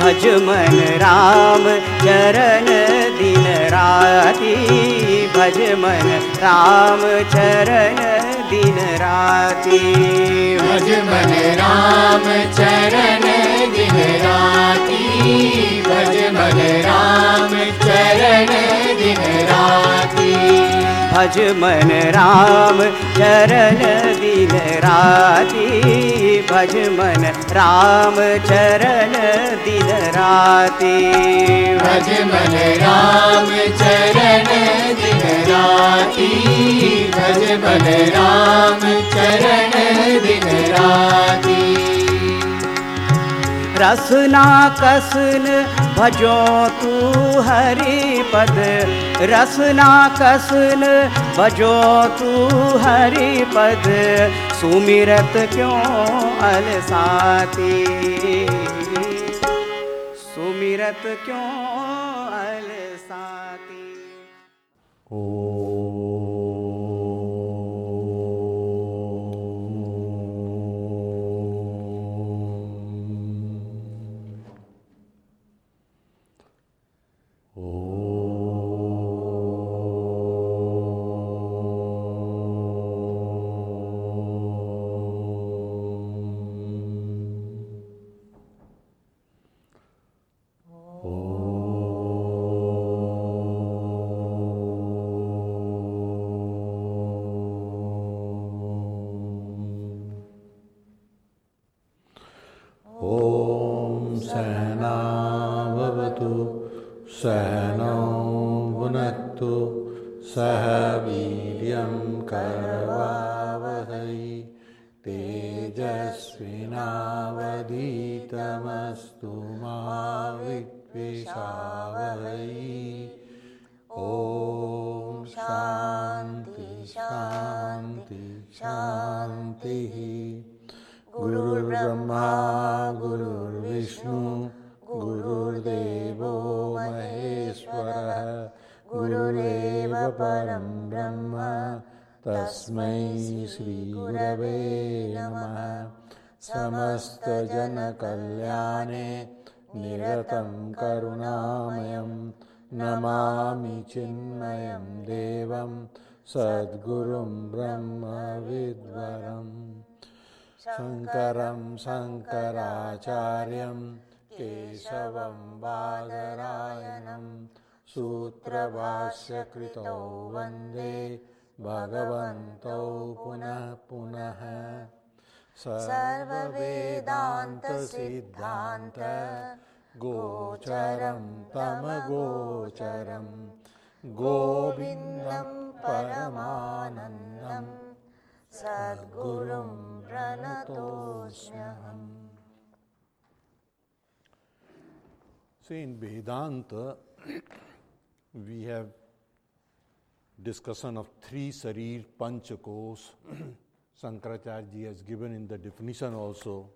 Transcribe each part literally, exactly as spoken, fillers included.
भज मन राम चरण दिन राति, भज मन राम चरण दिन राति, भज मन राम चरण दिन राति, भज मन राम चरण दिन राति, भज मन राम चरण दिन राति, भज मन राम चरण दिन राति, भज मन राम चरण दिन राति, भज मन राम चरण दिन राति। रसना कसन भजो तू हरि पद, रसना कसन भजो तू हरि पद, सुमिरत क्यों अलसाती, सुमिरत क्यों अलसाती। ओ सहनौ भुनक्तु सह वीर्यं करवावहै तेजस्विनावधीतमस्तु मा विद्विषावहै। ॐ शान्ति शान्ति शान्तिः। गुरुर्ब्रह्मा गुरुर्विष्णु गुरुर्देवो महेश्वरः, गुरुरेव परं ब्रह्म तस्मै श्रीगुरवे नमः। समस्तजनकल्याणे निरतं करुणामयं नमामि चिन्मयं देवं सद्गुरुं ब्रह्मविद्वरम्। शङ्करं शङ्कराचार्यं केशवं बादरायणं सूत्रभाष्यकृतौ वन्दे भगवन्तौ पुनः पुनः। सर्ववेदान्तसिद्धान्त गोचरं तमगोचरं गोविन्दं परमानन्दं सद्गुरुं प्रणतोऽस्म्यहम्। So in Vedanta, we have discussion of three Sarir Panchakos. Shankaracharya ji has given in the definition also.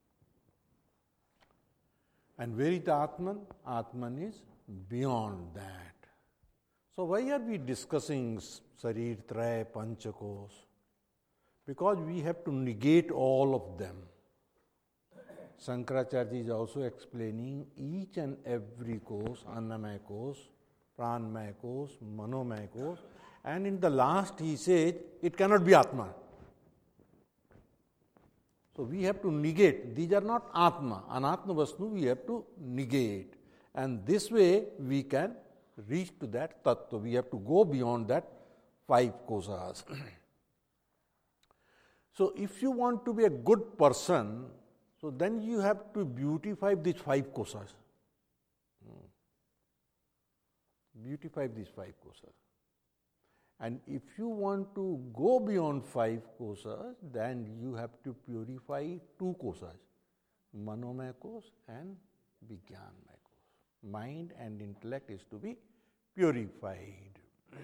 And where is the Atman? Atman is beyond that. So why are we discussing Sarir Traya Panchakos? Because we have to negate all of them. Shankaracharya is also explaining each and every course, Annamaya course, Pranmaya course, Manomaya course, and in the last he says it cannot be Atma. So we have to negate. These are not Atma. Anatma Vasnu we have to negate. And this way we can reach to that Tattva. We have to go beyond that five kosas. So if you want to be a good person, so then you have to beautify these five kosas. Beautify these five kosas. And if you want to go beyond five kosas, then you have to purify two kosas, Manomaya kos and Vijnanmaya kos. Mind and intellect is to be purified.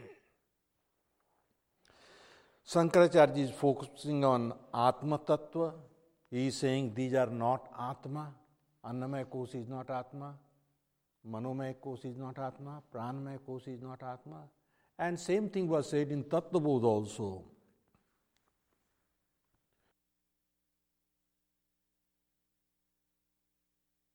Shankaracharya is focusing on Atma Tattva. He is saying these are not Atma. Annamaya kos is not Atma. Manomaya kos is not Atma. Pranmaya kos is not Atma. And same thing was said in Tattva Bodha also.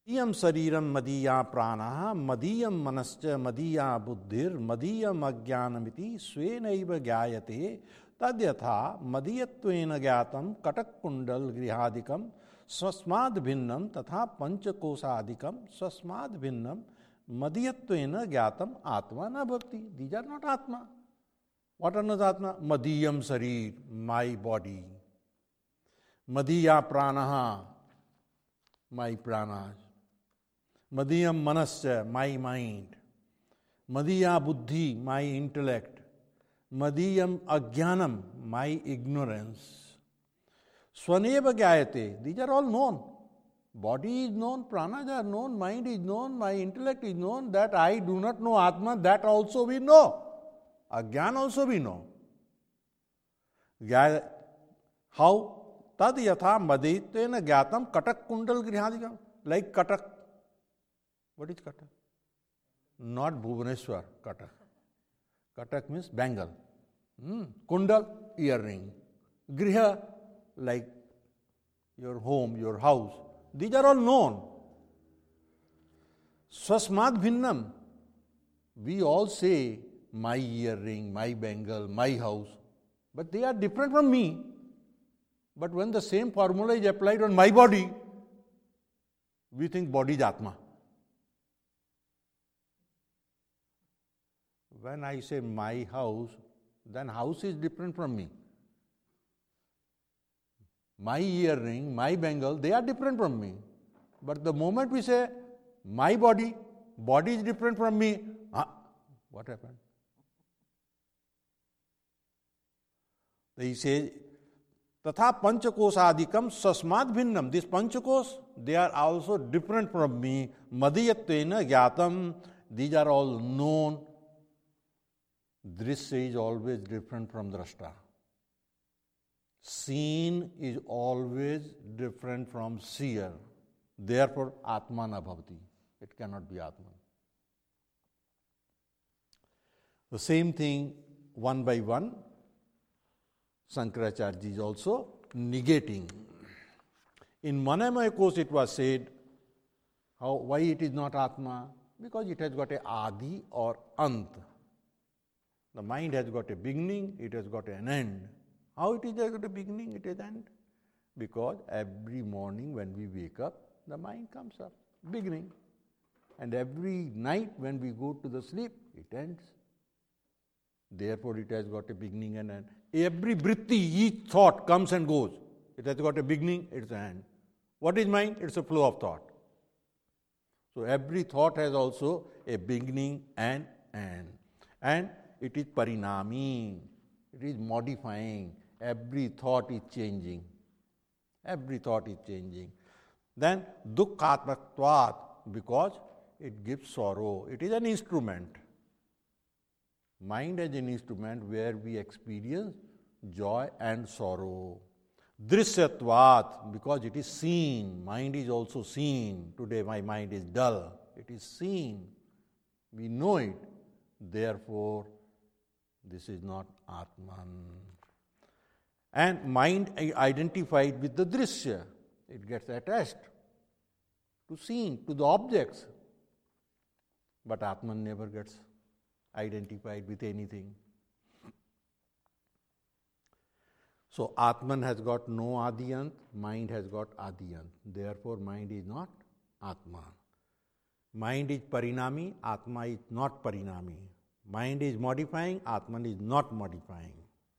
मदीयम शरीरम मदीया प्राणः मदीयम मनश्च मदीया बुद्धिर मदीयम अज्ञानमिति स्वेनैव ज्ञायते तद्यथा मदीयत्वेन ज्ञातम कटककुंडल गृहादिकम स्वस्माद् भिन्नम तथा पंचकोशादिकम स्वस्माद् भिन्नम मदीयत्वेन ज्ञातम आत्मा न भवति. These are not आत्मा. What are not आत्मा? मदीयम शरीर, माई बॉडी. मदीया प्राणः, माई प्राणास. मदीयम मनस्य, माई माइंड. मदीया बुद्धि, माई इंटेलेक्ट. मदीयम अज्ञानम, माई इग्नोरेंस. स्वनेव ज्ञायते, these are all known. Body is known, pranas are known, mind is known, my intellect is known. That I do not know Atma, that also we know. Ajnana also we know. How? Tad yatha maditena gyatam katak kundal grihadikam. Like Katak. What is Katak? Not Bhubaneswar, Katak. Katak means bangle. Hmm. Kundal, earring. Griha, like your home, your house. These are all known. Swasmad bhinnam. We all say, my earring, my bangle, my house. But they are different from me. But when the same formula is applied on my body, we think body is Atma. When I say my house, then house is different from me. My earring, my bangle, they are different from me. But the moment we say my body, body is different from me, ah, what happened? He says, Tatha panchakosadikam sasmad bhinnam. This panchakos, they are also different from me. Madiyatvena gyatam. These are all known. Drishya is always different from drashta. Seen is always different from seer. Therefore, Atma na bhavati. It cannot be Atman. The same thing, one by one, Shankaracharya is also negating. In Manamaya course it was said, how, why it is not Atma? Because it has got a Adi or Ant. The mind has got a beginning, it has got an end. How it is got a beginning, it has an end? Because every morning when we wake up, the mind comes up, beginning. And every night when we go to the sleep, it ends. Therefore, it has got a beginning and end. Every vritti, each thought comes and goes. It has got a beginning, it's an end. What is mind? It's a flow of thought. So, every thought has also a beginning and end. And it is parinami. It is modifying. Every thought is changing. Every thought is changing. Then, dukkhatmaktvat, because it gives sorrow. It is an instrument. Mind as an instrument where we experience joy and sorrow. Drishyatvat, because it is seen. Mind is also seen. Today my mind is dull. It is seen. We know it. Therefore, this is not Atman. And mind identified with the drishya. It gets attached to seen, to the objects. But Atman never gets identified with anything. So, Atman has got no Adiyant, mind has got Adiyant. Therefore, mind is not Atma. Mind is Parinami, Atma is not Parinami. Mind is modifying, Atman is not modifying.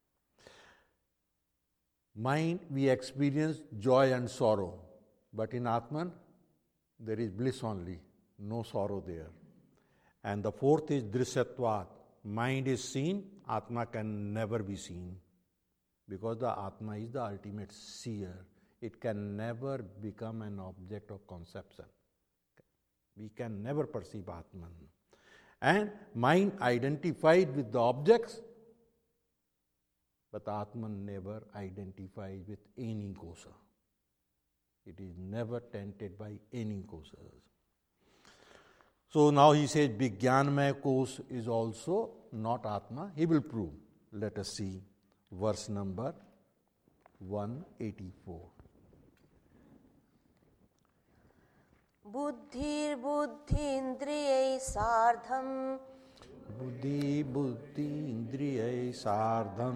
Mind, we experience joy and sorrow. But in Atman, there is bliss only, no sorrow there. And the fourth is Drishyatvat. Mind is seen, Atma can never be seen. Because the Atma is the ultimate seer. It can never become an object of conception. We can never perceive Atman. And mind identified with the objects, but Atman never identifies with any kosa. It is never tainted by any kosas. So now he says Vijnanamaya kos is also not Atma. He will prove. Let us see verse number one eighty-four. बुद्धिर्बुद्धीन्द्रियैः सार्धं बुद्धि बुद्धि इंद्रिय सार्धम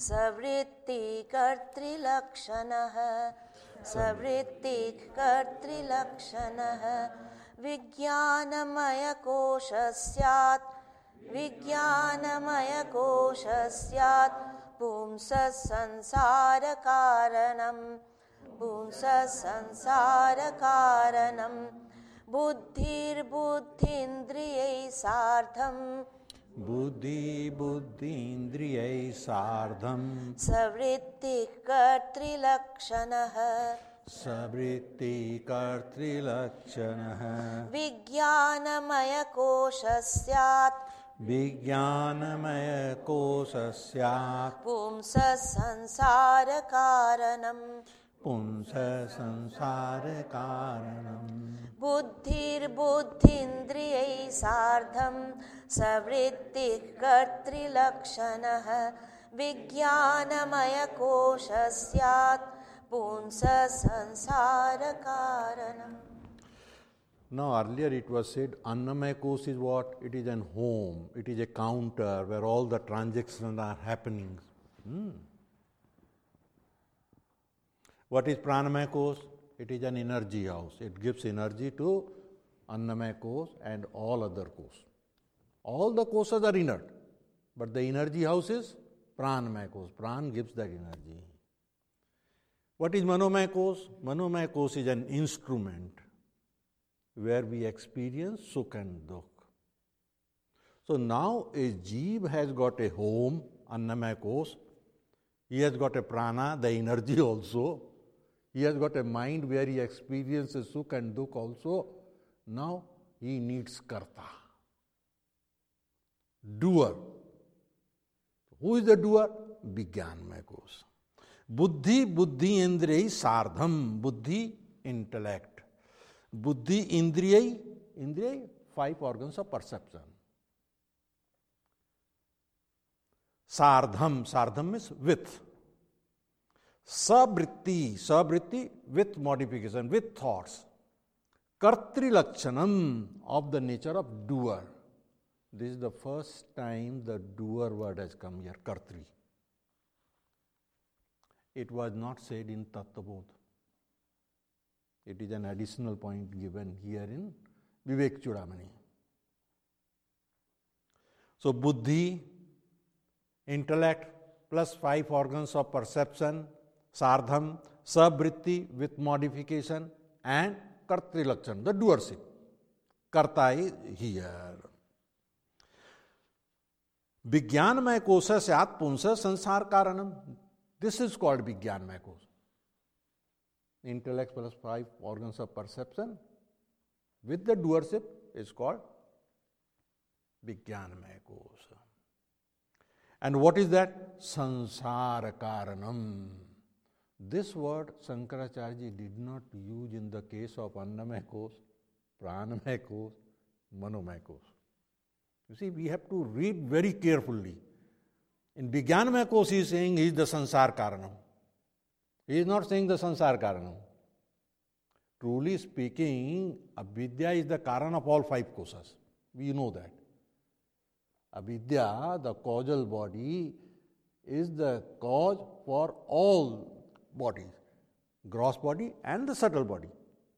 सवृत्तिकर्तृलक्षणः सवृत्तिकर्तृलक्षणः विज्ञानमयकोशस्यात् विज्ञानमयकोशस्यात् पुंसः संसारकारणं पुंसः संसारकारणं बुद्धिर्बुद्धीन्द्रियैः सार्धं बुद्धि बुद्धि इंद्रिय सार्धम सवृत्तिकर्तृलक्षणः सवृत्ति कर्तृलक्षणः विज्ञानमयकोशस्यात् विज्ञानमय कोशस्यात् पुंसः संसारकारणं पुंस संसार कारणम् बुद्धिर्बुद्धीन्द्रियैः सार्धं सवृत्तिकर्तृलक्षणः विज्ञानमयकोशस्यात् पुंसः संसारकारणम्. Now earlier it was said Annamaya Kosh is what? It is an home, it is a counter where all the transactions are happening. Hmm. What is Pranamaya Kosh? It is an energy house. It gives energy to Annamaya Kosh and all other kosh. All the koshas are inert, but the energy house is Pranamaya Kosh. Pran gives that energy. What is Manomaya Kosh? Manomaya Kosh is an instrument where we experience Sukh and Dukh. So now a Jeev has got a home, Annamaya Kosh. He has got a prana, the energy also. He has got a mind where he experiences Sukh and Dukh also. Now he needs Karta, doer. Who is the doer? Vijnanamaya Kosh. Buddhi, buddhi indriya sardham. Buddhi, intellect. Buddhi, indriya, indriya, five organs of perception. Sardham, sardham means with. Sabritti, sabritti, with modification, with thoughts. Kartrilakshanam, of the nature of doer. This is the first time the doer word has come here, Kartri. It was not said in Tattvabodh. It is an additional point given here in Vivek Chudamani. So, buddhi, intellect, plus five organs of perception, sardham, sabritti with modification, and kartrilakshan, the doership. Karta is here. Vijnanamaya kosha syat punsa sansar karanam. This is called Vijnanamaya kosha. Intellect plus five organs of perception with the doership is called Vijnanamaya kosha. And what is that? Sansara karanam. This word Shankaracharya did not use in the case of Annamaya Kosh, Pranamaya Kosh, Manomaya Kosh. You see, we have to read very carefully. In Vijnanamaya Kosh, he is saying he is the Sansar Karanam. He is not saying the Sansar Karanam. Truly speaking, Avidya is the Karan of all five koshas. We know that. Avidya, the causal body, is the cause for all bodies, gross body and the subtle body.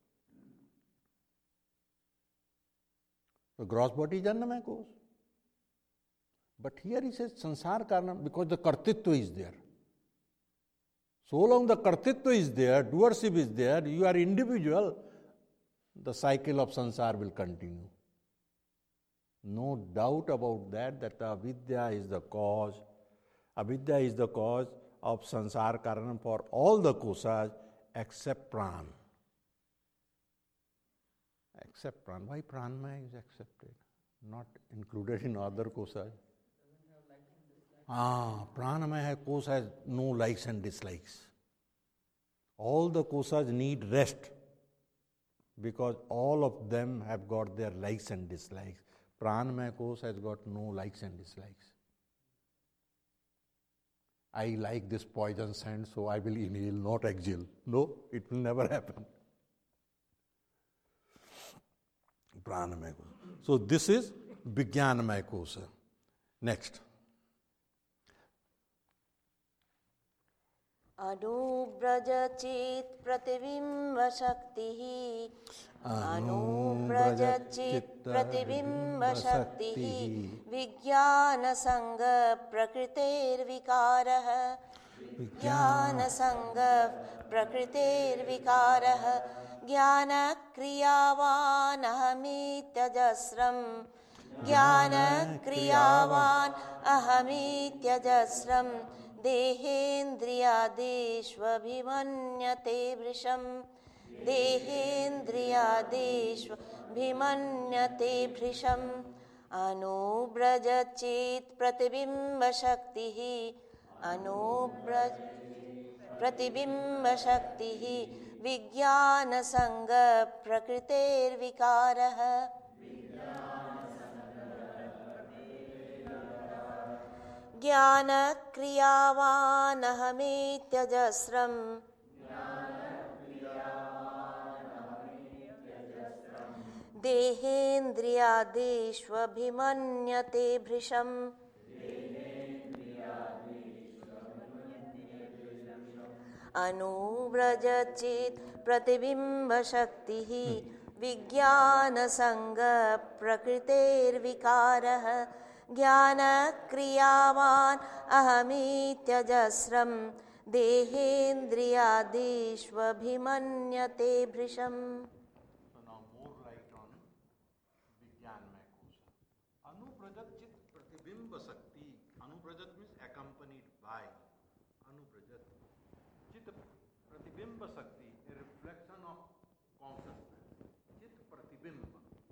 The gross body is Annamaya Kosh. But here he says Sansar Karanam because the Kartitva is there. So long the Kartitva is there, doership is there, you are individual, the cycle of Sansar will continue. No doubt about that, that Avidya is the cause. Avidya is the cause of Sansar Karanam for all the koshas except Pran. Except Pran. Why Pranmaya is accepted? Not included in other koshas. Ah, Pranamaya kosha has no likes and dislikes. All the koshas need rest because all of them have got their likes and dislikes. Pranamaya kosha has got no likes and dislikes. I like this poison scent, so I will inhale, not exhale. No, it will never happen. Pranamaya Kosa. So this is Vijnanamaya Kosa. Next. अनुव्रजचित् प्रतिबिम्बशक्तिः अनुव्रजचित् प्रतिबिम्बशक्तिः विज्ञानसङ्गप्रकृतेर्विकारः विज्ञानसङ्गप्रकृतेर्विकारः ज्ञानक्रियावान् अहमित्यजस्रम् ज्ञानक्रियावान् अहमित्यजस्रम् देहेन्द्रियादिष्वभिमन्यते भृशम् देहेन्द्रियादिष्वभिमन्यते भृशम् अनुव्रजचित् प्रतिबिम्बशक्तिः अनुव्रज प्रतिबिम्बशक्तिः विज्ञानसङ्गप्रकृतेर्विकारः ज्ञानक्रियावान् अहमित्यजस्रम् देहेन्द्रियादिष्वभिमन्यते भृशम् अनुव्रजचित् प्रतिबिम्बशक्तिः विज्ञानसङ्गप्रकृतेर्विकारः ज्ञानक्रियावान् अहमित्यजस्रम् देहेन्द्रियादिष्वभिमन्यते भृशम्. So now more light on Vijnanamaya Kosa. Anuprajat chit pratibimba sakti. Anuprajat means accompanied by. Anuprajat chit pratibimba sakti, a reflection of consciousness. Chit pratibimba.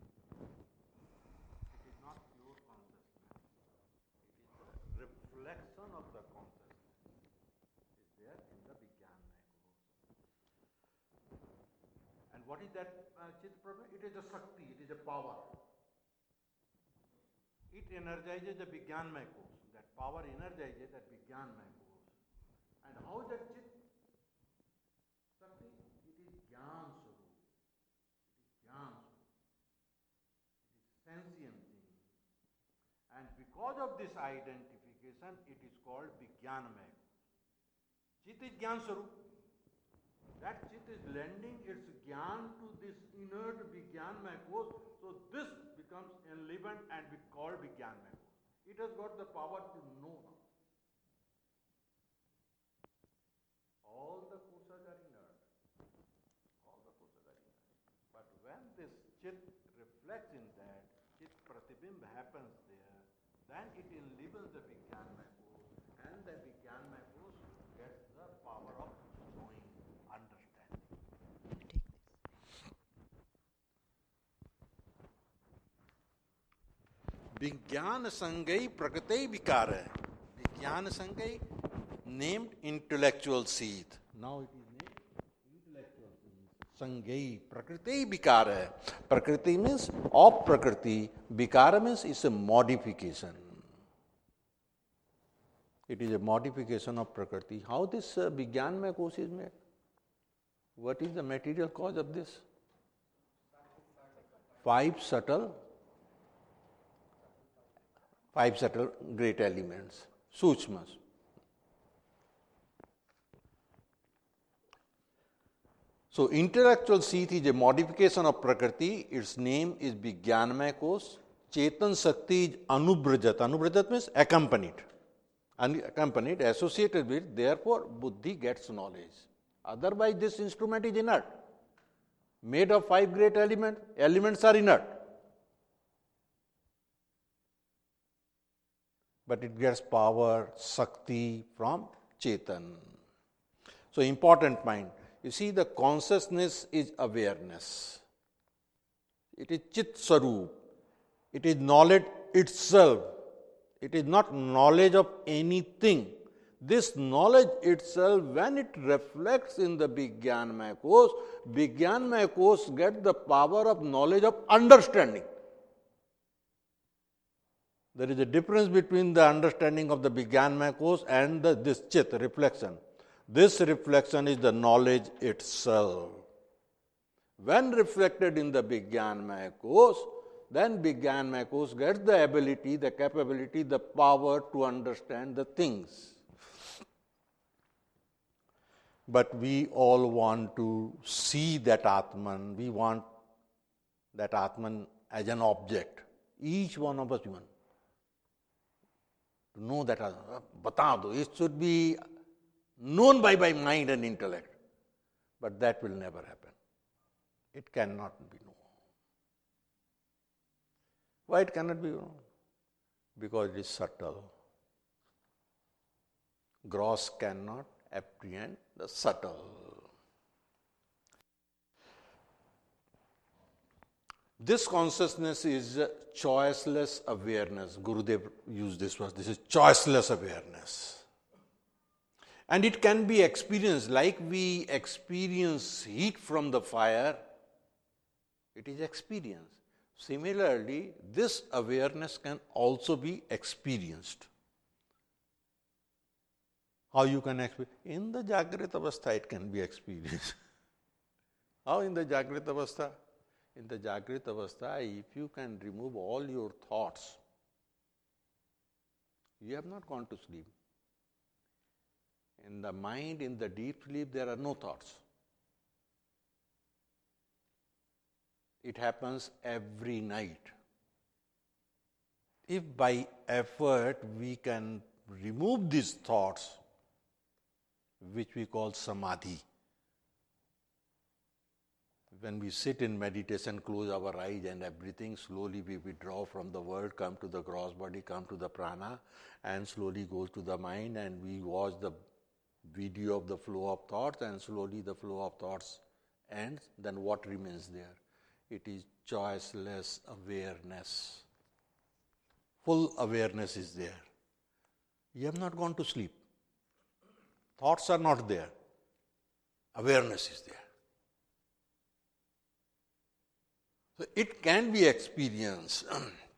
It is not pure consciousness. It is the reflection of the consciousness. Is there in the Vijnanamaya Kosa. And what is that uh, chit pratibimba? It is a Shakti, it is a power. It energizes the Vijnanamaya Kosa. That power energizes that Vijnanamaya Kosa. And how is that chit? Shakti, it is Jnana Swarup. It is Jnana Swarup. It is sentient thing. And because of this identification, it is called Vijnanamaya Kosa. Chit is Jnana Swarup. That chit is lending its jnana to this inert Vijnanamaya Kosa. So this becomes enlivened and we call Vijnanamaya Kosa. It has got the power to know now. All the kosas are inert. All the kosas are inert. But when this chit reflects in that, chit pratibimb happens there, then it enlivens the Vijnanamaya Kosa, and the Vijnanamaya Kosa gets the power of knowing, understanding. Vijnana Sangai Prakate Vikara. Vijnana Sangai named intellectual seed. Now it is named intellectual seed. Sangai Prakriti Vikara. Prakriti means of Prakriti. Vikara means it's a modification. It is a modification of Prakriti. How this uh, Vijnanamaya Kosa is made? What is the material cause of this? Five subtle Five subtle great elements, Suchmas. So, intellectual seed is a modification of Prakriti. Its name is Vijnanamaya Kosa. Chetan Shakti is Anubrajat. Anubrajat means accompanied. Accompanied, associated with, therefore, Buddhi gets knowledge. Otherwise, this instrument is inert. Made of five great elements, elements are inert. But it gets power, Shakti from Chetan. So, important point. You see, the consciousness is awareness. It is Chit Swarup. It is knowledge itself. It is not knowledge of anything. This knowledge itself, when it reflects in the Vijnanamaya Kosa, Vijnanamaya Kosa gets the power of knowledge of understanding. There is a difference between the understanding of the Vijnanamaya Kosa and the, this Chit, reflection. This reflection is the knowledge itself. When reflected in the Vijnanmaya course, then Vijnanmaya course gets the ability, the capability, the power to understand the things. But we all want to see that Atman, we want that Atman as an object. Each one of us even. To know that, bata do, it should be known by my mind and intellect. But that will never happen. It cannot be known. Why it cannot be known? Because it is subtle. Gross cannot apprehend the subtle. This consciousness is choiceless awareness. Gurudev used this word. This is choiceless awareness. And it can be experienced like we experience heat from the fire. It is experienced. Similarly, this awareness can also be experienced. How you can experience? In the Jagrat Avastha it can be experienced. How in the Jagrat Avastha? In the Jagrat Avastha, if you can remove all your thoughts, you have not gone to sleep. In the mind, in the deep sleep, there are no thoughts. It happens every night. If by effort we can remove these thoughts, which we call samadhi, when we sit in meditation, close our eyes and everything, slowly we withdraw from the world, come to the gross body, come to the prana, and slowly go to the mind, and we watch the video of the flow of thoughts, and slowly the flow of thoughts ends. Then what remains there? It is choiceless awareness. Full awareness is there. You have not gone to sleep. Thoughts are not there. Awareness is there. So it can be experienced.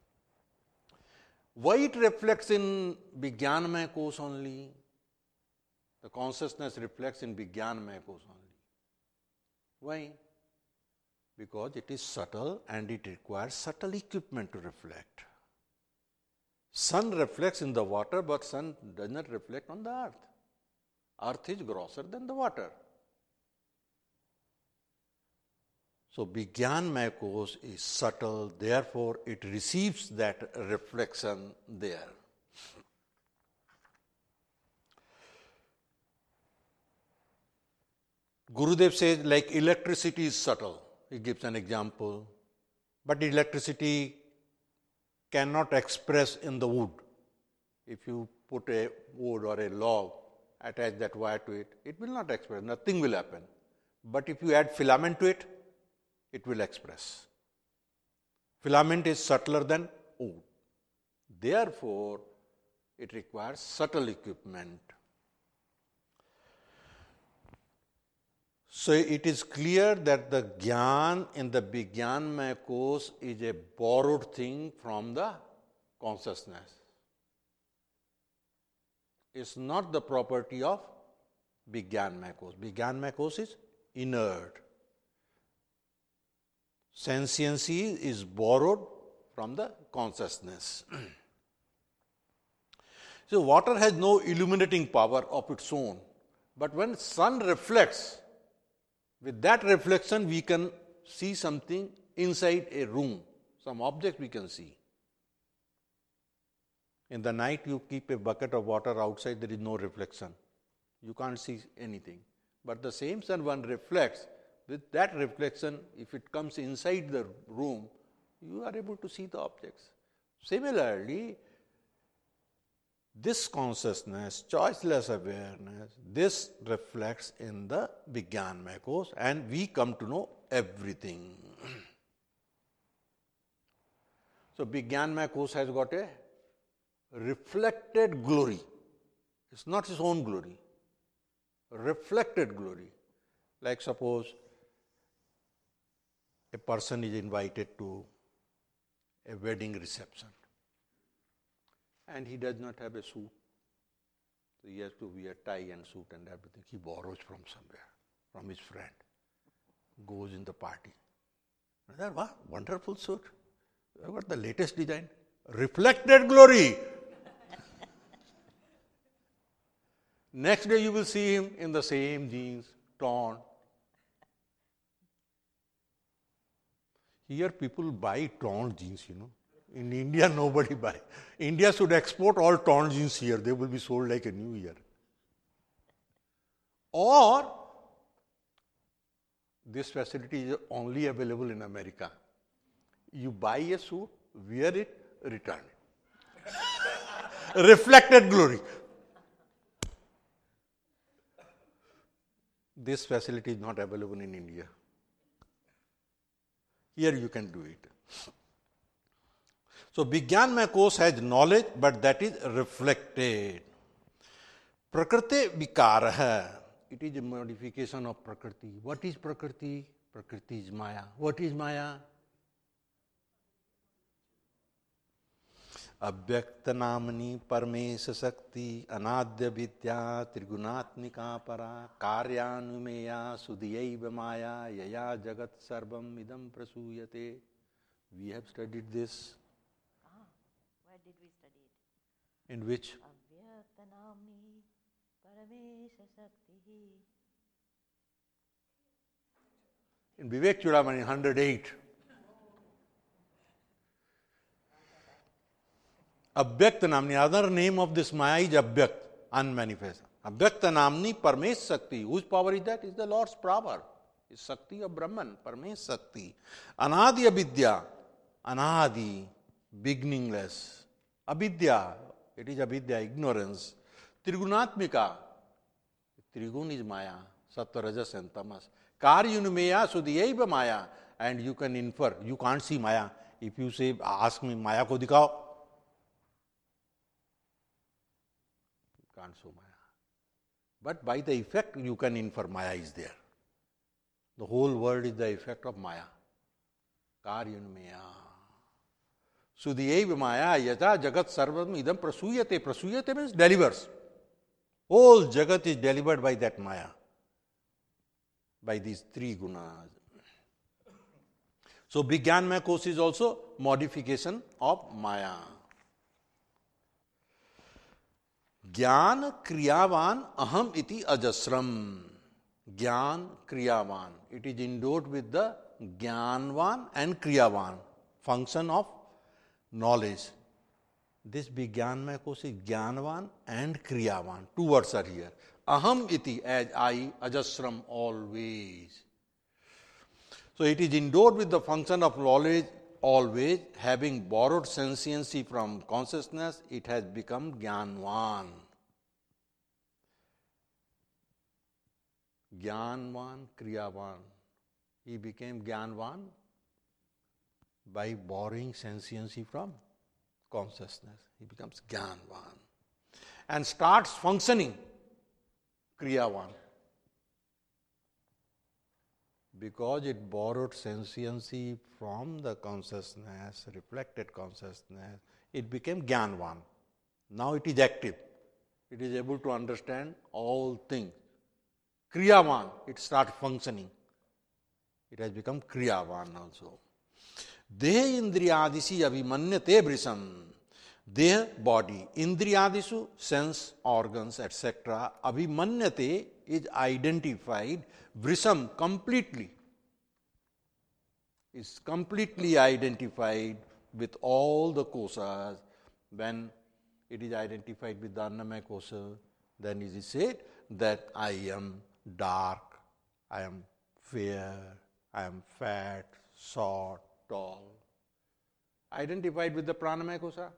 Why it reflects in Vijnanmaya course only? The consciousness reflects in Vijnanmaya course only. Why? Because it is subtle and it requires subtle equipment to reflect. Sun reflects in the water, but sun does not reflect on the earth. Earth is grosser than the water. So Vijnanmaya course is subtle, therefore it receives that reflection there. Gurudev says like electricity is subtle. He gives an example. But electricity cannot express in the wood. If you put a wood or a log, attach that wire to it, it will not express, nothing will happen. But if you add filament to it, it will express. Filament is subtler than wood. Therefore, it requires subtle equipment. So it is clear that the Gyan in the Vijnanmaya course is a borrowed thing from the consciousness. It's not the property of Vijnanmaya course. Vijnanmaya course is inert. Sentiency is borrowed from the consciousness. So water has no illuminating power of its own. But when sun reflects, with that reflection we can see something inside a room. Some object we can see. In the night you keep a bucket of water outside, there is no reflection. You can't see anything. But the same sun one reflects, with that reflection, if it comes inside the room, you are able to see the objects. Similarly, this consciousness, choiceless awareness, this reflects in the Vijnanmaya course and we come to know everything. So Vijnanmaya course has got a reflected glory. It's not its own glory. Reflected glory. Like suppose a person is invited to a wedding reception and he does not have a suit. So he has to wear tie and suit and everything. He borrows from somewhere, from his friend. goes in the party. That, wow, wonderful suit. I got the latest design. Reflected glory. Next day you will see him in the same jeans, torn. Here people buy torn jeans, you know. In India, nobody buy. India should export all torn jeans here. They will be sold like a new year. Or this facility is only available in America. You buy a suit, wear it, return it. Reflected glory. This facility is not available in India. Here you can do it. So, Vigyanmaya course has knowledge, but that is reflected. Prakriti vikaraha. It is a modification of Prakriti. What is Prakriti? Prakriti is Maya. What is Maya? Abhyakta namani parmesha sakti anadya vidya trigunatmika para karyanumeya sudhiyaiva maya yaya jagat sarvam idam prasuyate. We have studied this. Ah, where did we study it? In which? Abhyakta namni paramesha sakti. In Vivek Chudamani, one hundred eight. Abhyakta namni, other name of this Maya is Abhyakt, unmanifest. Abhyakta namni Parmesh Sakti. Whose power is that? Is the Lord's power. Is Sakti of Brahman, Parmesh Sakti. Anadi Avidya, Anadi, beginningless. Avidya, it is Avidya, ignorance. Trigunatmika, Trigun is Maya, Sattva, Rajas and Tamas. Karyunumeya Sudhiyaiva Maya, and you can infer, you can't see Maya. If you say, ask me, Maya ko dikhao, can't show Maya. But by the effect, you can infer Maya is there. The whole world is the effect of Maya. Karyunumeya. Sudhiyaiva Maya yata jagat sarvam idam prasuyate. Prasuyate means delivers. Whole jagat is delivered by that Maya. By these three gunas. So, Vigyanmaya course is also modification of Maya. Jnana kriyavan aham iti ajasram. Jnana kriyavan. It is endowed with the jnanvan and kriyavan, function of knowledge. This Vigyanmaya course is jnanvan and kriyavan. Two words are here. Aham iti, as I, ajasram, always. So it is endowed with the function of knowledge always. Having borrowed sentiency from consciousness, it has become Jnanvan. Jnanvan, Kriyavan. He became Jnanvan by borrowing sentiency from consciousness. He becomes Jnanvan and starts functioning Kriyavan. Because it borrowed sentiency from the consciousness, reflected consciousness, it became Jnanvan. Now it is active. It is able to understand all things. Kriyavan, it starts functioning. It has become Kriyavan also. Deha indriyadisi abhimanyate brisam. Deha, body, indriyadisu, sense, organs, et cetera. Abhimanyate is identified, vrisam, completely, is completely identified with all the kosas. When it is identified with the Annamaya kosa, then it is said that I am dark, I am fair, I am fat, short, tall. Identified with the Pranamaya kosa.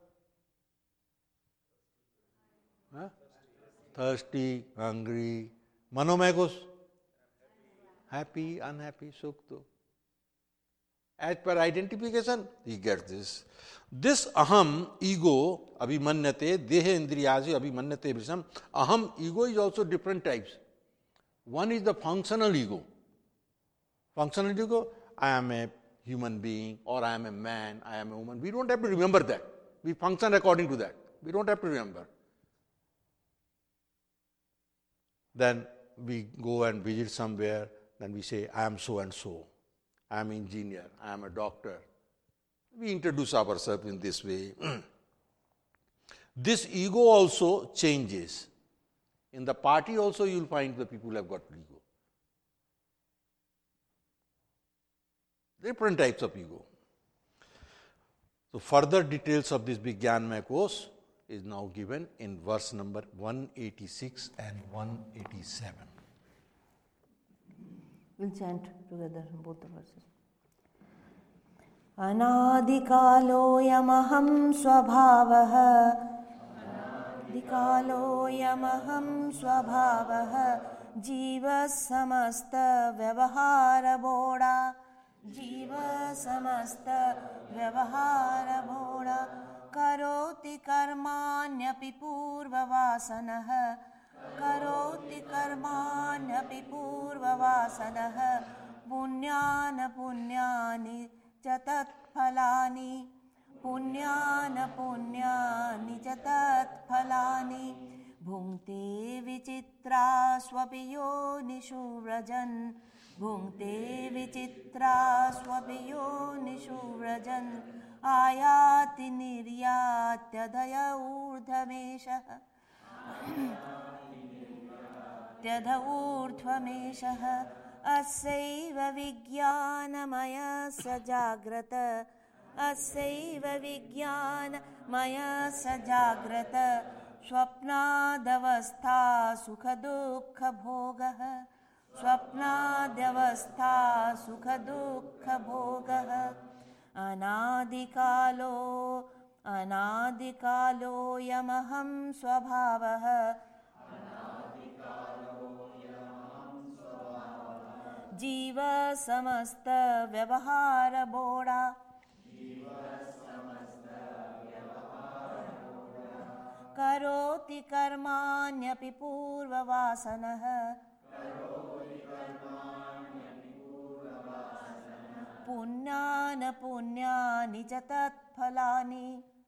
Huh? Thirsty, hungry. Manomaya kosa. Happy, unhappy, sukha. As per identification, he gets this. This aham, ego, abhimanyate, deha indriyasi abhimanyate vrisam. Aham, ego is also different types. One is the functional ego. Functional ego, I am a human being, or I am a man, I am a woman. We don't have to remember that. We function according to that. We don't have to remember. Then we go and visit somewhere, then we say, I am so and so, I am engineer, I am a doctor. We introduce ourselves in this way. This ego also changes. In the party also you will find the people have got ego. Different types of ego. So further details of this Vijnanamaya course is now given in verse number one eighty-six and one eighty-seven. We'll chant together both the verses. Anadikaloyamaham swabhavah Anadikaloyamaham swabhavah Jiva samasta vyavahara boda Jiva samasta vyavahara boda Karoti karmanyapi purvavasanah Karoti karmanyapi purvavasanah Punyana punyani Chatat phalani Punyana punyani Chatat phalani Bhungte vichitra swapiyo nishu vrajan Bhungte vichitra swapiyo nishu vrajan Ayati niryatyadaya urdhameshah Tyadha urdhvameshah Asaiva vijnanamaya sajagrata Asaiva vijnanamaya sajagrata Swapnadavastha sukha dukkha bhogah Swapnadavastha sukha dukkha bhogah Anadikalo Anadikalo yamaham swabhavah Jiva samasta vyavahara boda Karoti karmanyapi purvavasanah Punyana punyani chatat phalani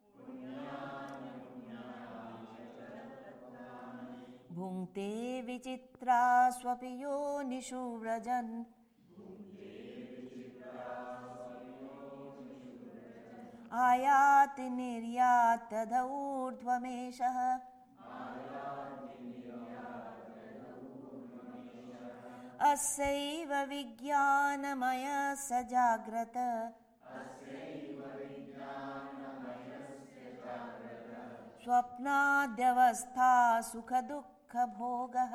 Bhungte vichitra swapiyo nishu vrajan Ayati niryatyadha urdhvameshah Asaiva vijnanamaya sajagrata Swapnadyavastha sukha dukkha bhogah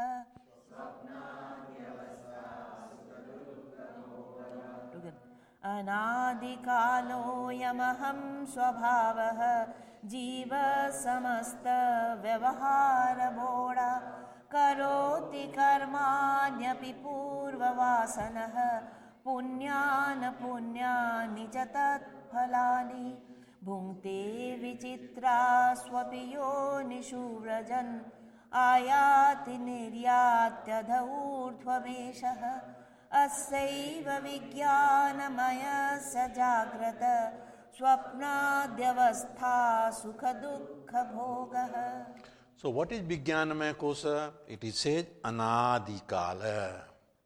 Anadikalo yamaham swabhavah Jiva samasta vyavahara boda Karoti karmanyapi purvavasanah Punyana punyani chatat phalani Bhungte vichitra swapiyo nishu vrajan Ayati niryatyadha urdhvameshah Asaiva vijnanamaya sajagrata Swapnadyavastha sukha dukkha bhogah. So what is Vijnanamaya kosa? It is said Anadikala.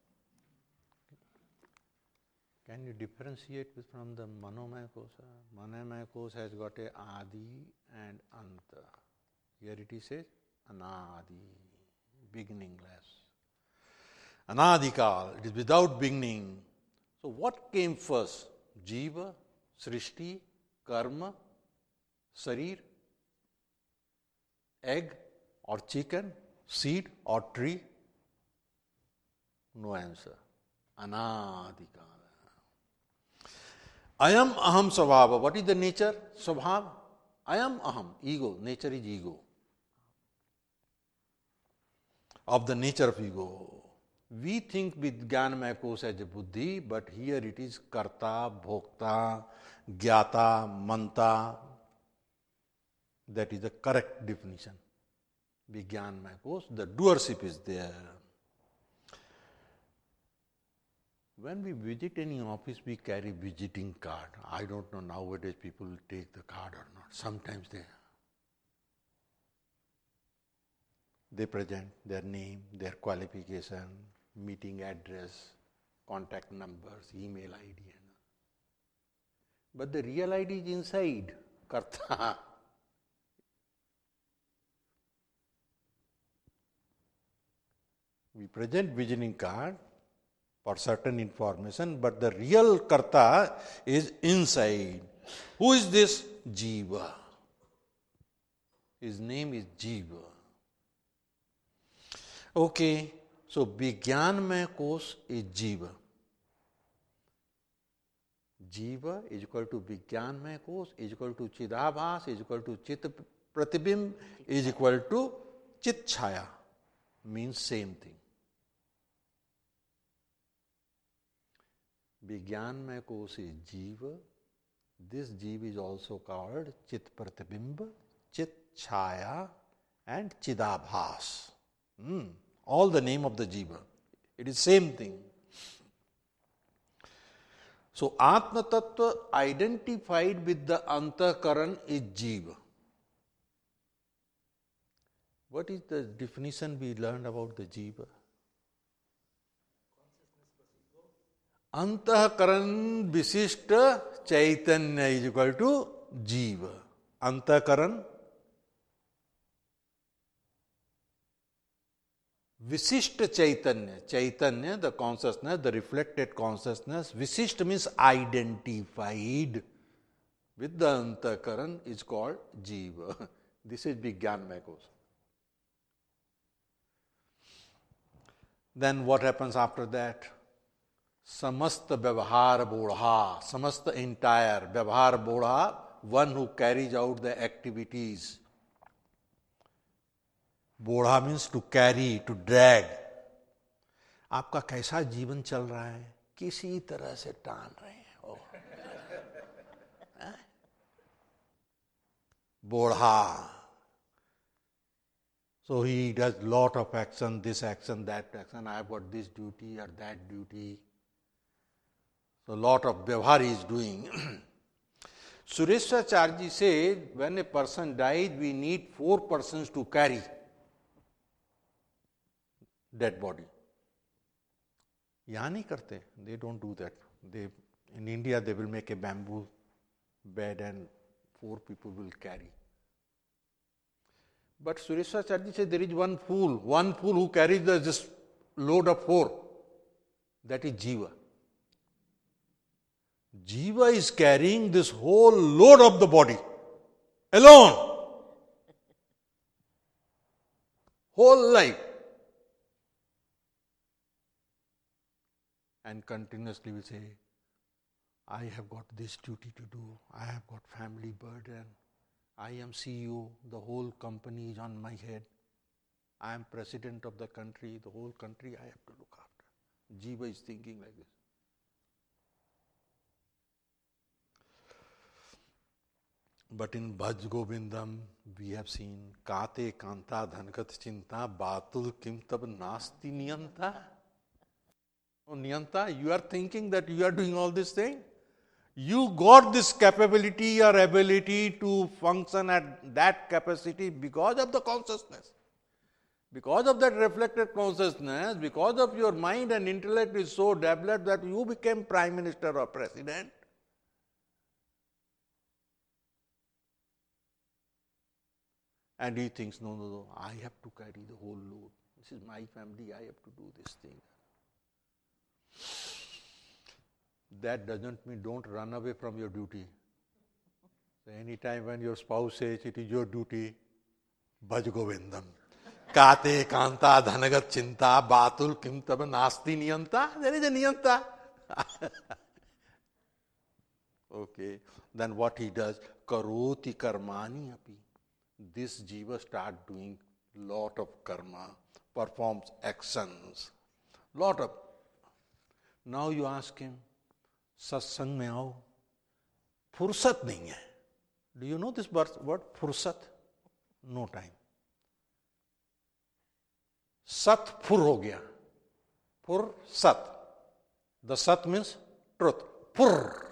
Can you differentiate it from the Manomaya kosa? Manomaya kosa has got a Adi and Anta. Here it is said Anadi, beginningless. Anadikal, it is without beginning. So what came first? Jiva, Srishti, Karma, Sarir, egg or chicken, seed or tree? No answer. Anadikala. Ayam aham svabhava. What is the nature? Svabhav. Ayam aham. Ego. Nature is ego. Of the nature of ego. We think with Vijnanamaya kosa as a buddhi, but here it is karta, bhokta, gyata, manta. That is the correct definition. Vijnanamaya kosa, the doership is there. When we visit any office, we carry visiting card. I don't know nowadays people will take the card or not. Sometimes they they present their name, their qualification, meeting address, contact numbers, email I D. But the real I D is inside karta. We present visiting card for certain information, but the real karta is inside. Who is this? Jiva. His name is Jiva. Okay, so Vijnanmaya Kosh is Jiva. Jiva is equal to Vijnanmaya Kosh is equal to Chidabhas is equal to Chit Pratibimb is equal to Chit Chaya. Means same thing. Vijnanmaya Kosh is Jiva. This Jiva is also called Chit Pratibimb, Chit Chaya and Chidabhas. Hmm. All the name of the Jiva. It is same thing. So Atma Tattva identified with the Antakaran is Jiva. What is the definition we learned about the Jiva? Antakaran Visishta Chaitanya is equal to Jiva. Antakaran Visishta Chaitanya. Chaitanya, the consciousness, the reflected consciousness. Visishta means identified with the Antakaran is called Jiva. This is Vijnanmaya Kosh. Then what happens after that? Samasta Vyavahara Bodha. Samasta entire Vyavahara Bodha, one who carries out the activities. बोढ़ा means to carry, to drag. आपका कैसा जीवन चल रहा है? किसी तरह से टान रहे हैं. ओ बोढ़ा. So he does lot of action, this action, that action. I have got this duty or that duty. So lot of vyavahar he is doing. Sureshwacharya said, when a person dies, we need four persons to carry dead body. यहाँ नहीं करते. They don't do that. They in India they will make a bamboo bed and four people will carry. But Sureshwacharya said there is one fool, one fool who carries the this load of four. That is Jiva. Jiva is carrying this whole load of the body alone. Whole life. And continuously we say, I have got this duty to do, I have got family burden, I am C E O, the whole company is on my head, I am president of the country, the whole country I have to look after. Jiva is thinking like this. But in Bhaj Govindam, we have seen, Kate Kanta Dhangat Chinta Batul Kim Tab Nasti Niyanta. Oh, Niyanta, you are thinking that you are doing all this thing? You got this capability or ability to function at that capacity because of the consciousness. Because of that reflected consciousness, because of your mind and intellect is so developed that you became Prime Minister or President. And he thinks, no, no, no, I have to carry the whole load. This is my family, I have to do this thing. That doesn't mean don't run away from your duty. So anytime when your spouse says it is your duty, Bhaj Govindam. Kate Kanta Dhanagat Chinta Batul Kim Taba Nasti Niyanta. There is a Niyanta. Okay. Then what he does? Karoti Karmani Api. This Jiva start doing lot of karma, performs actions, lot of. Now you ask him, satsang mein aao, fursat nahi hai. Do you know this word, fursat? No time. Sat phur ho gaya. Phur sat. The sat means truth. Phur.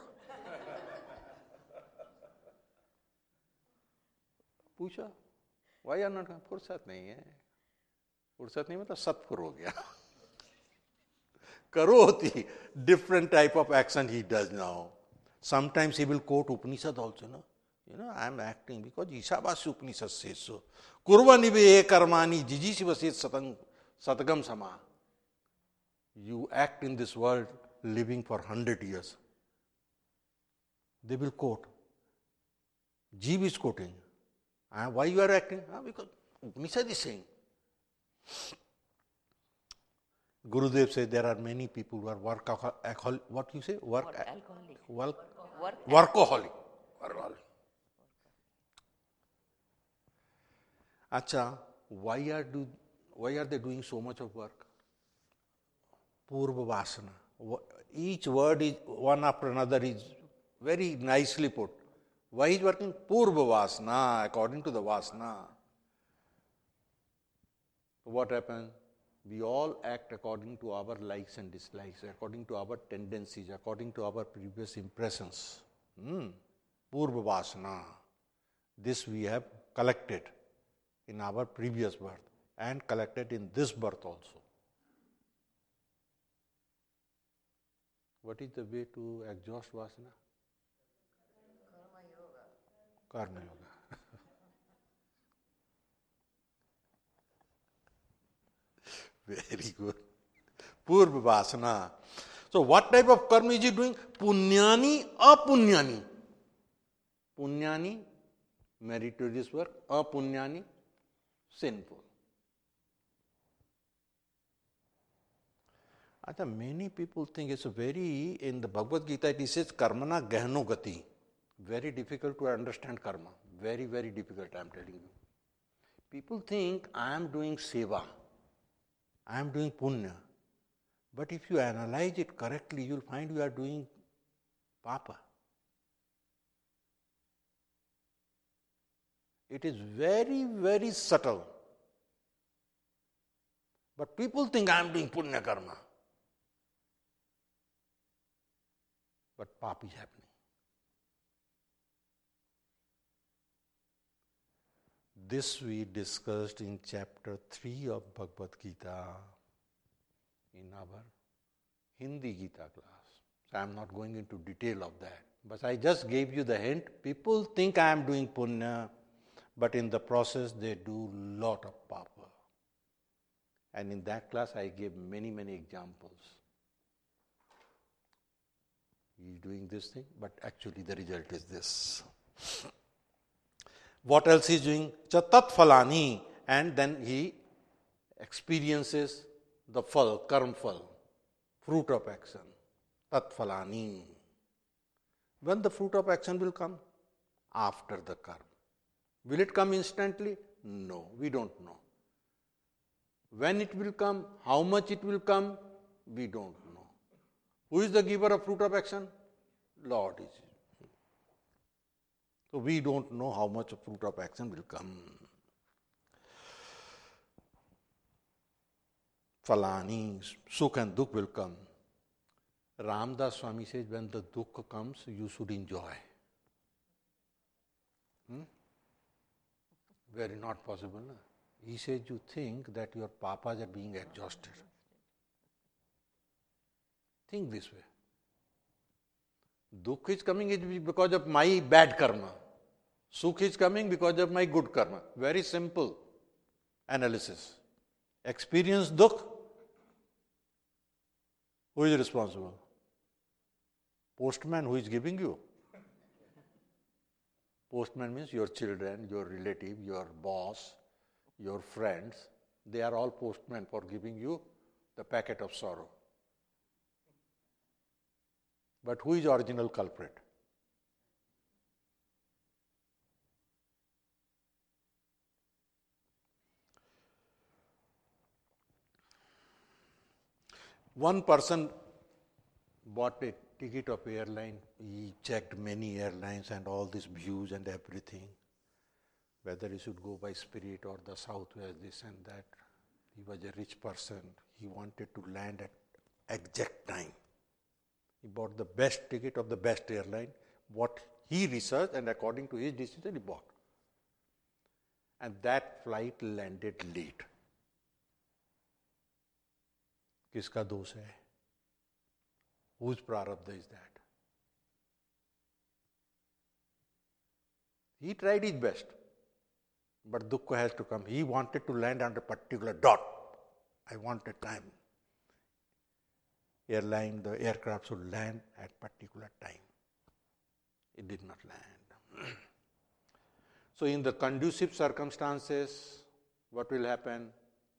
पूछा, why are not coming? फुर्सत नहीं है. फुर्सत नहीं मतलब सतपुर हो गया. Karoti, different type of action he does now. Sometimes he will quote Upanishad also, no? You know, I am acting because Ishavasya Upanishad says so. Kurvanive e karmani jijisivasit satang satagam sama. You act in this world living for hundred years. They will quote. Jeev is quoting. Ah, why you are acting? Ah, because Upanishad is saying. Gurudev says there are many people who are workaholic. What you say? Work. What, alcoholic? Work. Work. Workaholic. Workaholic. Acha, why are do why are they doing so much of work? Purva Vasana. Each word is one after another is very nicely put. Why is working? Purva Vasana, according to the Vasana. What happens? We all act according to our likes and dislikes, according to our tendencies, according to our previous impressions. Hmm. Purva Vasana. This we have collected in our previous birth and collected in this birth also. What is the way to exhaust Vasana? Karma Yoga. Karma Yoga. Very good. Purva Vasana. So what type of karma is he doing? Punyani, apunyani. Punyani, meritorious work. Apunyani, sinful. Achha, many people think it's a very, in the Bhagavad Gita it says karmana gahno gati. Very difficult to understand karma. Very, very difficult, I am telling you. People think I am doing seva. I am doing punya. But if you analyze it correctly, you will find you are doing papa. It is very, very subtle. But people think I am doing punya karma. But papa is happening. This we discussed in chapter three of Bhagavad Gita in our Hindi Gita class. So I am not going into detail of that. But I just gave you the hint. People think I am doing punya, but in the process they do lot of papa. And in that class I gave many, many examples. He is doing this thing, but actually the result is this. What else he is doing? Chatat phalani. And then he experiences the phal, karm phal, fruit of action. Tat phalani. When the fruit of action will come? After the karma. Will it come instantly? No, we don't know. When it will come, how much it will come, we don't know. Who is the giver of fruit of action? Lord is. So we don't know how much of fruit of action will come. Phalani, sukh and dukh will come. Ramdas Swami says when the dukh comes, you should enjoy. Hmm? Very not possible. No? He says you think that your papas are being exhausted. Think this way. Dukh is coming because of my bad karma. Sukh is coming because of my good karma. Very simple analysis. Experience dukh. Who is responsible? Postman who is giving you. Postman means your children, your relative, your boss, your friends. They are all postmen for giving you the packet of sorrow. But who is original culprit? One person bought a ticket of airline. He checked many airlines and all these views and everything. Whether he should go by Spirit or the Southwest, this and that. He was a rich person. He wanted to land at exact time. He bought the best ticket of the best airline, what he researched, and according to his decision, he bought. And that flight landed late. किसका दोष है? Whose prarabdha is that? He tried his best, but dukkha has to come. He wanted to land on a particular dot. I want a time. Airline, the aircraft should land at particular time. It did not land. So in the conducive circumstances, what will happen?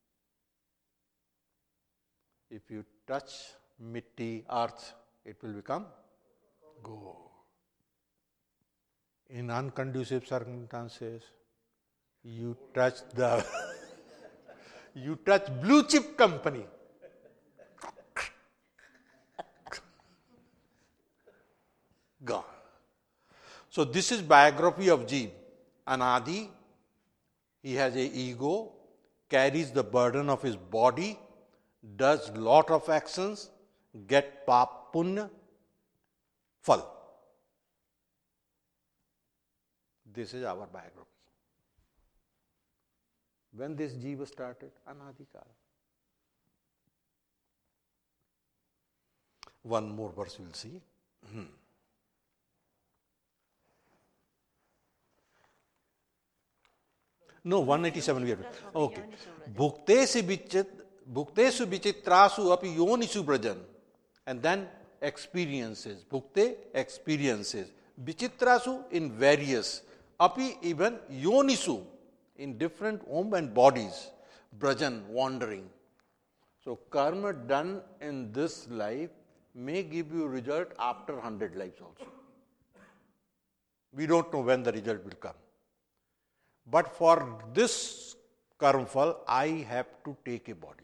If you touch mitti, earth, it will become gold. In unconducive circumstances, you touch the you touch blue chip company. Gone. So this is biography of Jeev. Anadi, he has a ego, carries the burden of his body, does lot of actions, get pap punya, phal. This is our biography. When this jiva started? Anadikala. One more verse we'll see. Hmm. No, one eighty-seven we have. Okay. Bhuktesu vichit, bhuktesu vichitrasu api yonisu brajan. And then experiences. Bhukte, experiences. Vichitrasu in various. Api even yonisu in different home and bodies. Brajan, wandering. So karma done in this life may give you result after one hundred lives also. We don't know when the result will come. But for this karma phal, I have to take a body.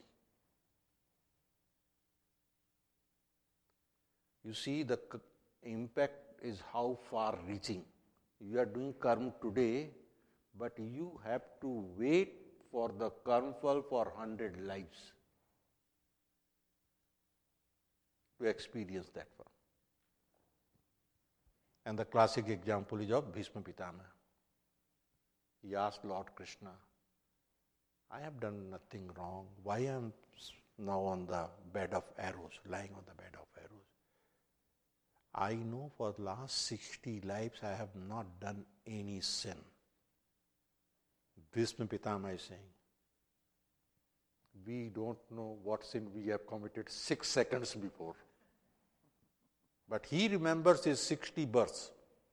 You see, the impact is how far reaching. You are doing karma today, but you have to wait for the karma phal for one hundred lives to experience that one. And the classic example is of Bhishma Pitamaha. He asked Lord Krishna, I have done nothing wrong. Why am I now on the bed of arrows, lying on the bed of arrows? I know for the last sixty lives I have not done any sin. Bhishma Pitamaha is saying, we don't know what sin we have committed six seconds before. But he remembers his sixty births.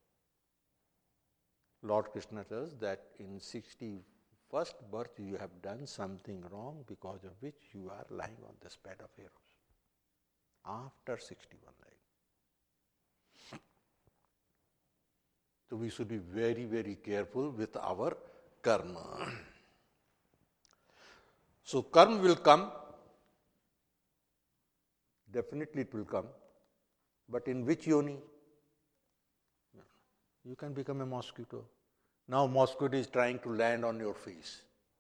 Lord Krishna says that in sixty-first birth you have done something wrong because of which you are lying on this bed of arrows. After sixty-one lives. So we should be very, very careful with our karma. So karma will come. Definitely it will come. But in which yoni? You can become a mosquito. Now mosquito is trying to land on your face.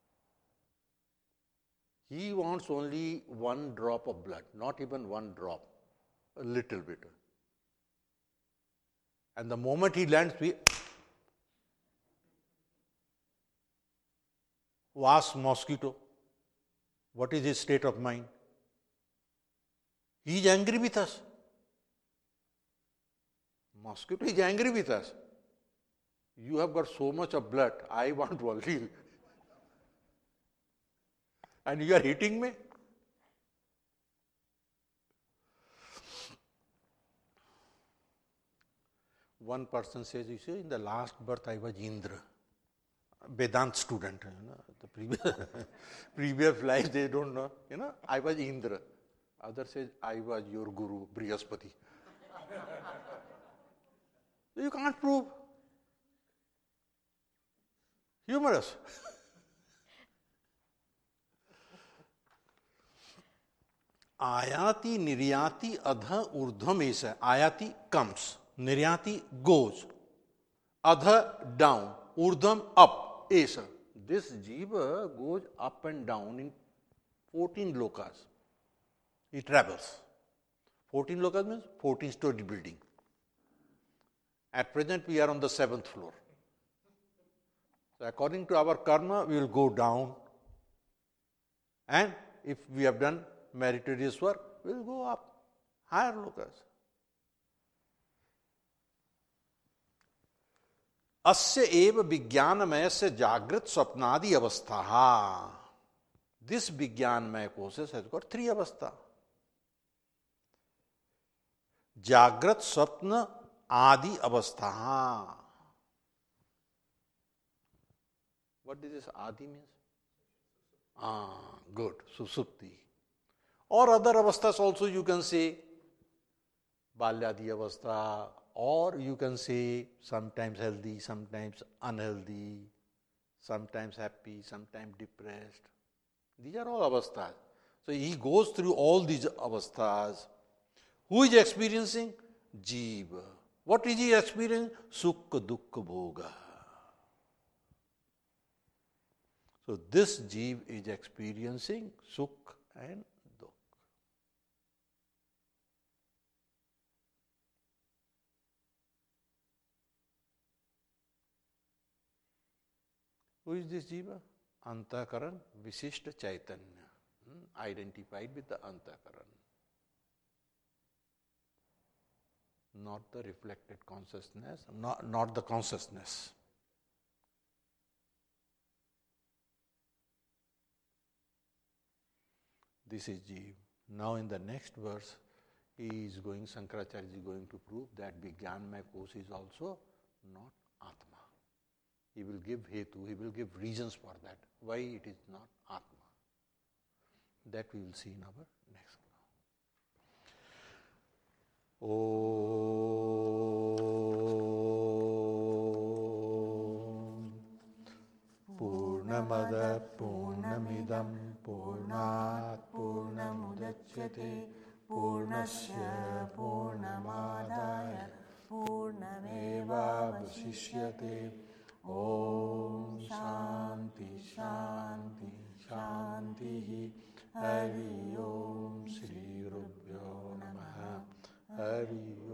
He wants only one drop of blood, not even one drop, a little bit. And the moment he lands, we ask mosquito, what is his state of mind? He is angry with us. Mosquito is angry with us. You have got so much of blood, I want only. And you are hitting me? One person says, you see, in the last birth I was Indra. Vedant student, you know, the previous, previous life they don't know, you know, I was Indra. Other says, I was your guru, Brihaspati. You can't prove. Humorous. Ayati niryati adha urdhvam esa. Ayati comes. Niryati goes. Adha down. Urdhvam up. Esa. This jiva goes up and down in fourteen lokas. He travels. fourteen lokas means fourteen story building. At present we are on the seventh floor. So according to our karma, we will go down. And if we have done meritorious work, we will go up, higher lokas. अस्य एव विज्ञानमय से जागृत स्वप्नादि अवस्था. This Vijnanmaya courses has got three avastha. Jagrat, Swapna, Adi avastha. What does this Adi means? Ah, good. Susupti. Or other avasthas also you can say Balyadi avastha, or you can say sometimes healthy, sometimes unhealthy, sometimes happy, sometimes depressed. These are all avasthas. So he goes through all these avasthas. Who is experiencing? Jeeva. What is he experiencing? Sukha dukkha bhoga. So this Jeev is experiencing Sukh and Dukh. Who is this Jiva? Antakaran Visishta Chaitanya, hmm? identified with the Antakaran, not the reflected consciousness, not, not the consciousness. This is Jeev. Now in the next verse, he is going, Shankaracharya is going to prove that Vijnanmaya Kosh is also not Atma. He will give hetu, he will give reasons for that, why it is not Atma. That we will see in our next class. Om Purnamada Purnamidam Purnat Purnamudachyate Purnasya Purnamadaya Purnameva Vasishyate. Om Shanti Shanti Shanti. Hari Om Shri Rubhyo Namaha. Hari Om.